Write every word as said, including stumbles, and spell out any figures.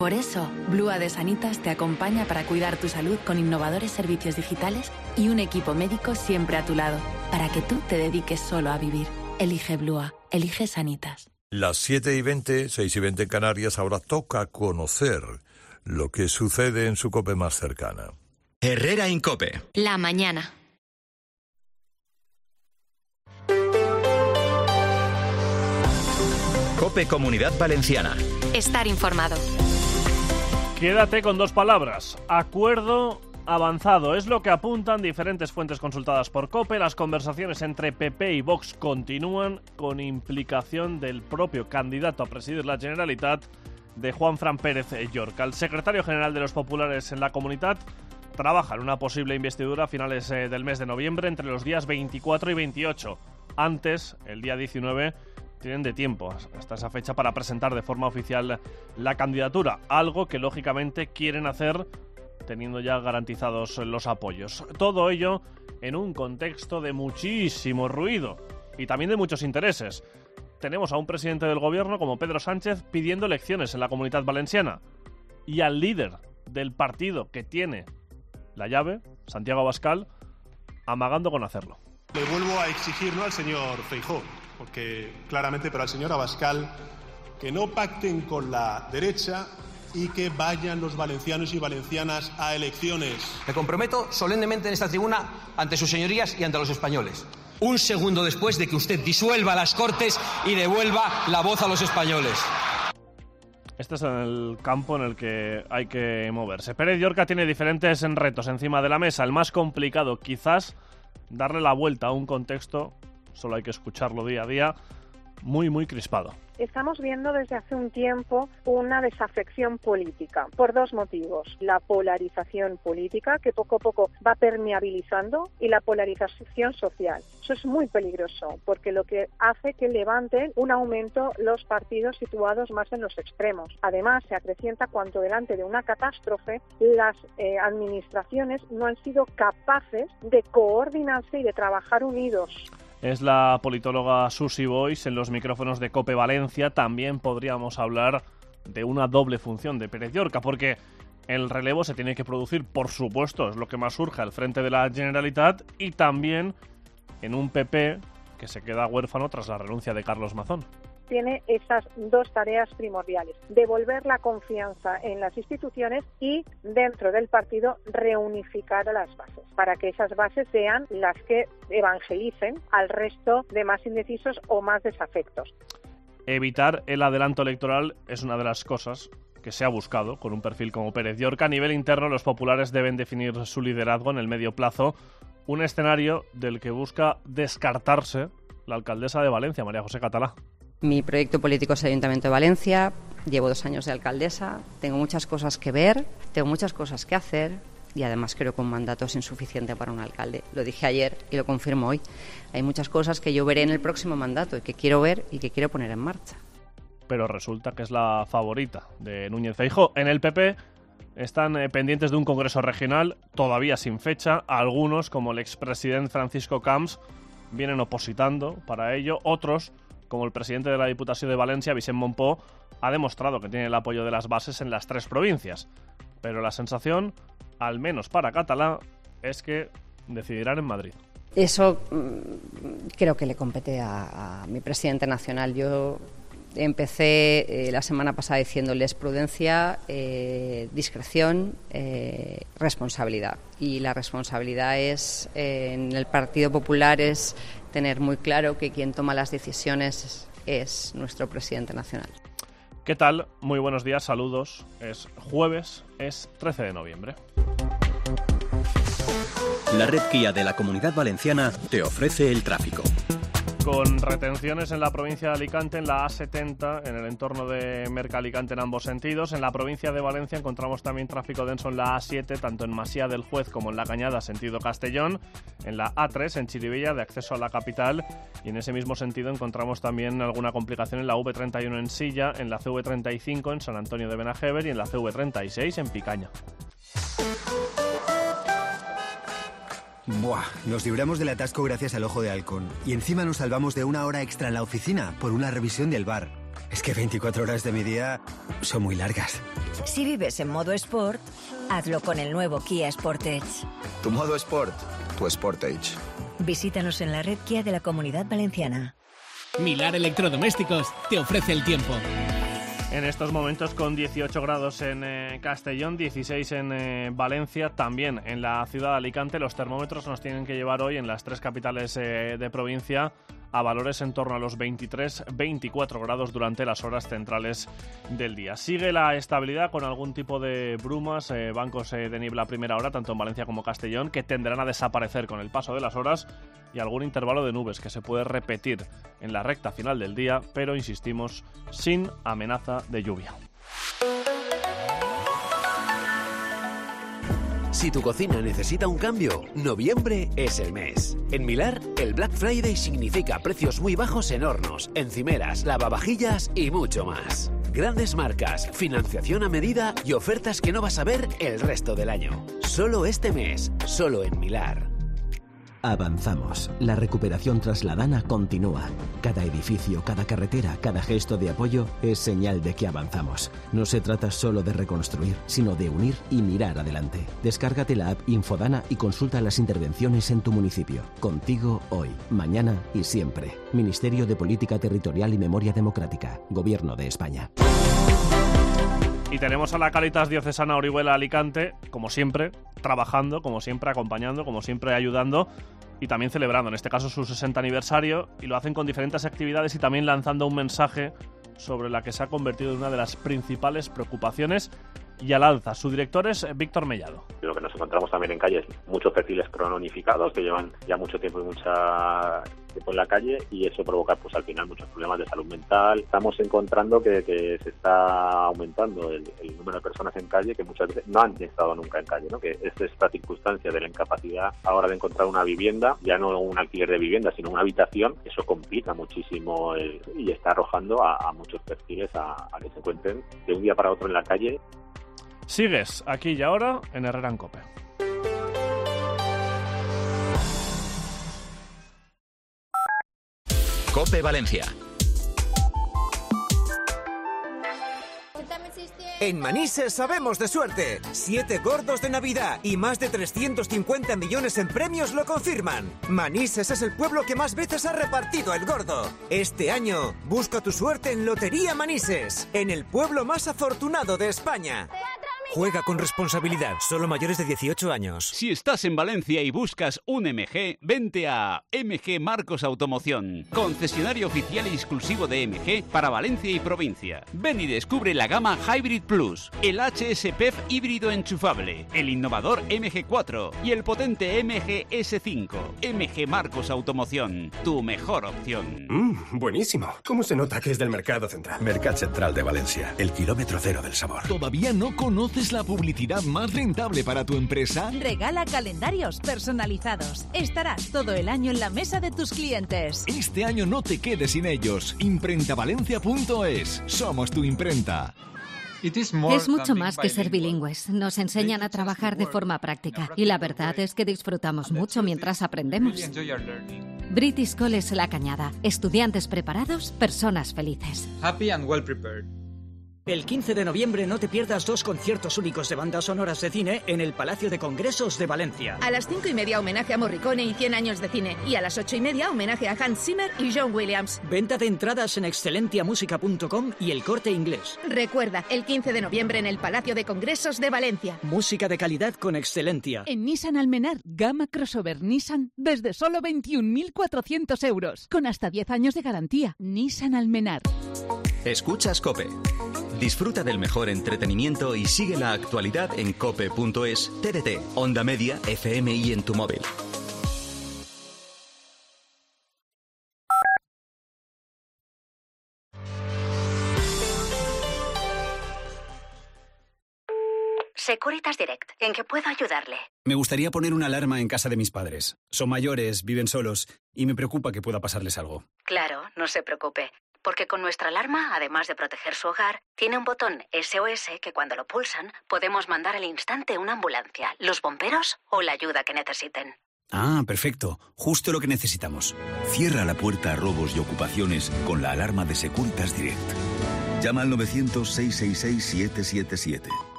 Por eso, Blua de Sanitas te acompaña para cuidar tu salud con innovadores servicios digitales y un equipo médico siempre a tu lado, para que tú te dediques solo a vivir. Elige Blua, elige Sanitas. Las siete y veinte, seis y veinte en Canarias, ahora toca conocer lo que sucede en su COPE más cercana. Herrera Incope. La mañana. COPE Comunidad Valenciana. Estar informado. Quédate con dos palabras. Acuerdo avanzado. Es lo que apuntan diferentes fuentes consultadas por COPE. Las conversaciones entre P P y Vox continúan con implicación del propio candidato a presidir la Generalitat, de Juanfran Pérez Llorca. El secretario general de los populares en la Comunitat trabaja en una posible investidura a finales eh, del mes de noviembre, entre los días veinticuatro y veintiocho. Antes, el día diecinueve, tienen de tiempo hasta esa fecha para presentar de forma oficial la candidatura, algo que lógicamente quieren hacer teniendo ya garantizados los apoyos. Todo ello en un contexto de muchísimo ruido y también de muchos intereses. Tenemos a un presidente del gobierno como Pedro Sánchez pidiendo elecciones en la Comunidad Valenciana y al líder del partido que tiene la llave, Santiago Abascal, amagando con hacerlo. Le vuelvo a exigir, no al señor Feijóo, porque claramente, pero al señor Abascal, que no pacten con la derecha y que vayan los valencianos y valencianas a elecciones. Me comprometo solemnemente en esta tribuna ante sus señorías y ante los españoles. Un segundo después de que usted disuelva las Cortes y devuelva la voz a los españoles. Este es el campo en el que hay que moverse. Pérez Llorca tiene diferentes retos encima de la mesa. El más complicado, quizás, darle la vuelta a un contexto, solo hay que escucharlo día a día, muy, muy crispado. Estamos viendo desde hace un tiempo una desafección política, por dos motivos. La polarización política, que poco a poco va permeabilizando, y la polarización social. Eso es muy peligroso, porque lo que hace que levanten un aumento los partidos situados más en los extremos. Además, se acrecienta cuando delante de una catástrofe, las eh, administraciones no han sido capaces de coordinarse y de trabajar unidos. Es la politóloga Susi Boix en los micrófonos de COPE Valencia. También podríamos hablar de una doble función de Pérez Llorca, porque el relevo se tiene que producir, por supuesto, es lo que más surge al frente de la Generalitat, y también en un P P que se queda huérfano tras la renuncia de Carlos Mazón. Tiene esas dos tareas primordiales: devolver la confianza en las instituciones y, dentro del partido, reunificar a las bases, para que esas bases sean las que evangelicen al resto de más indecisos o más desafectos. Evitar el adelanto electoral es una de las cosas que se ha buscado con un perfil como Pérez Llorca. A nivel interno, los populares deben definir su liderazgo en el medio plazo, un escenario del que busca descartarse la alcaldesa de Valencia, María José Catalá. Mi proyecto político es el Ayuntamiento de Valencia, llevo dos años de alcaldesa, tengo muchas cosas que ver, tengo muchas cosas que hacer y además creo que un mandato es insuficiente para un alcalde. Lo dije ayer y lo confirmo hoy. Hay muchas cosas que yo veré en el próximo mandato y que quiero ver y que quiero poner en marcha. Pero resulta que es la favorita de Núñez Feijóo. En el P P están eh, pendientes de un congreso regional, todavía sin fecha. Algunos, como el expresidente Francisco Camps, vienen opositando para ello. Otros, como el presidente de la Diputación de Valencia, Vicent Montpó, ha demostrado que tiene el apoyo de las bases en las tres provincias. Pero la sensación, al menos para Catalá, es que decidirán en Madrid. Eso mmm, creo que le compete a, a mi presidente nacional. Yo empecé eh, la semana pasada diciéndoles prudencia, eh, discreción, eh, responsabilidad. Y la responsabilidad es, eh, en el Partido Popular, es tener muy claro que quien toma las decisiones es nuestro presidente nacional. ¿Qué tal? Muy buenos días, saludos. Es jueves, es trece de noviembre. La red Kia de la Comunidad Valenciana te ofrece el tráfico. Con retenciones en la provincia de Alicante, en la A setenta, en el entorno de Mercalicante en ambos sentidos. En la provincia de Valencia encontramos también tráfico denso en la A siete, tanto en Masía del Juez como en La Cañada, sentido Castellón. En la A tres, en Chirivella, de acceso a la capital. Y en ese mismo sentido encontramos también alguna complicación en la V treinta y uno en Silla, en la C V treinta y cinco en San Antonio de Benajever y en la C V treinta y seis en Picaña. Buah, nos libramos del atasco gracias al Ojo de Halcón. Y encima nos salvamos de una hora extra en la oficina por una revisión del bar. Es que veinticuatro horas de mi día son muy largas. Si vives en modo Sport, hazlo con el nuevo Kia Sportage. Tu modo Sport, tu Sportage. Visítanos en la red Kia de la Comunidad Valenciana. Milar Electrodomésticos te ofrece el tiempo. En estos momentos con dieciocho grados en eh, Castellón, dieciséis en eh, Valencia, también en la ciudad de Alicante. Los termómetros nos tienen que llevar hoy en las tres capitales eh, de provincia a valores en torno a los veintitrés veinticuatro grados durante las horas centrales del día. Sigue la estabilidad con algún tipo de brumas, eh, bancos eh, de niebla a primera hora, tanto en Valencia como Castellón, que tenderán a desaparecer con el paso de las horas, y algún intervalo de nubes que se puede repetir en la recta final del día, pero insistimos, sin amenaza de lluvia. Si tu cocina necesita un cambio, noviembre es el mes. En Milar, el Black Friday significa precios muy bajos en hornos, encimeras, lavavajillas y mucho más. Grandes marcas, financiación a medida y ofertas que no vas a ver el resto del año. Solo este mes, solo en Milar. Avanzamos. La recuperación trasladana continúa. Cada edificio, cada carretera, cada gesto de apoyo es señal de que avanzamos. No se trata solo de reconstruir, sino de unir y mirar adelante. Descárgate la app Infodana y consulta las intervenciones en tu municipio. Contigo hoy, mañana y siempre. Ministerio de Política Territorial y Memoria Democrática. Gobierno de España. Y tenemos a la Cáritas Diocesana Orihuela Alicante, como siempre, trabajando, como siempre, acompañando, como siempre, ayudando y también celebrando, en este caso, su sesenta aniversario, y lo hacen con diferentes actividades y también lanzando un mensaje sobre la que se ha convertido en una de las principales preocupaciones y al alza. Su director es Víctor Mellado. Lo que nos encontramos también en calle es muchos perfiles crononificados que llevan ya mucho tiempo y mucha tiempo en la calle, y eso provoca pues al final muchos problemas de salud mental. Estamos encontrando que, que se está aumentando el, el número de personas en calle que muchas veces no han estado nunca en calle, ¿no? Que es esta circunstancia de la incapacidad ahora de encontrar una vivienda, ya no un alquiler de vivienda, sino una habitación, eso complica muchísimo el, y está arrojando a, a muchos perfiles a, a que se encuentren de un día para otro en la calle. Sigues aquí y ahora en Herrera en Cope. Cope Valencia. En Manises sabemos de suerte. Siete gordos de Navidad y más de trescientos cincuenta millones en premios lo confirman. Manises es el pueblo que más veces ha repartido el gordo. Este año, busca tu suerte en Lotería Manises, en el pueblo más afortunado de España. Juega con responsabilidad, solo mayores de dieciocho años. Si estás en Valencia y buscas un M G, vente a M G Marcos Automoción, concesionario oficial y exclusivo de M G para Valencia y provincia. Ven y descubre la gama Hybrid Plus, el H S P E F híbrido enchufable, el innovador M G cuatro y el potente M G S cinco. M G Marcos Automoción, tu mejor opción. Mmm, buenísimo. ¿Cómo se nota que es del Mercado Central? Mercat Central de Valencia, el kilómetro cero del sabor. ¿Todavía no conoces la publicidad más rentable para tu empresa? Regala calendarios personalizados. Estarás todo el año en la mesa de tus clientes. Este año no te quedes sin ellos. imprenta valencia punto es. Somos tu imprenta. Es mucho más que ser bilingües. Nos enseñan a trabajar de forma práctica y la verdad es que disfrutamos mucho mientras aprendemos. British College La Cañada. Estudiantes preparados, personas felices. Happy and well prepared. El quince de noviembre no te pierdas dos conciertos únicos de bandas sonoras de cine en el Palacio de Congresos de Valencia. A las cinco y media homenaje a Morricone y cien años de cine. Y a las ocho y media homenaje a Hans Zimmer y John Williams. Venta de entradas en excellentiamusica punto com y El Corte Inglés. Recuerda, el quince de noviembre en el Palacio de Congresos de Valencia. Música de calidad con Excelentia. En Nissan Almenar, gama crossover Nissan desde solo veintiún mil cuatrocientos euros. Con hasta diez años de garantía. Nissan Almenar. Escuchas Cope. Disfruta del mejor entretenimiento y sigue la actualidad en cope punto es, T D T, Onda Media, F M y en tu móvil. Securitas Direct, ¿en qué puedo ayudarle? Me gustaría poner una alarma en casa de mis padres. Son mayores, viven solos y me preocupa que pueda pasarles algo. Claro, no se preocupe. Porque con nuestra alarma, además de proteger su hogar, tiene un botón S O S que cuando lo pulsan podemos mandar al instante una ambulancia, los bomberos o la ayuda que necesiten. Ah, perfecto. Justo lo que necesitamos. Cierra la puerta a robos y ocupaciones con la alarma de Securitas Direct. Llama al novecientos, seiscientos sesenta y seis, siete siete siete.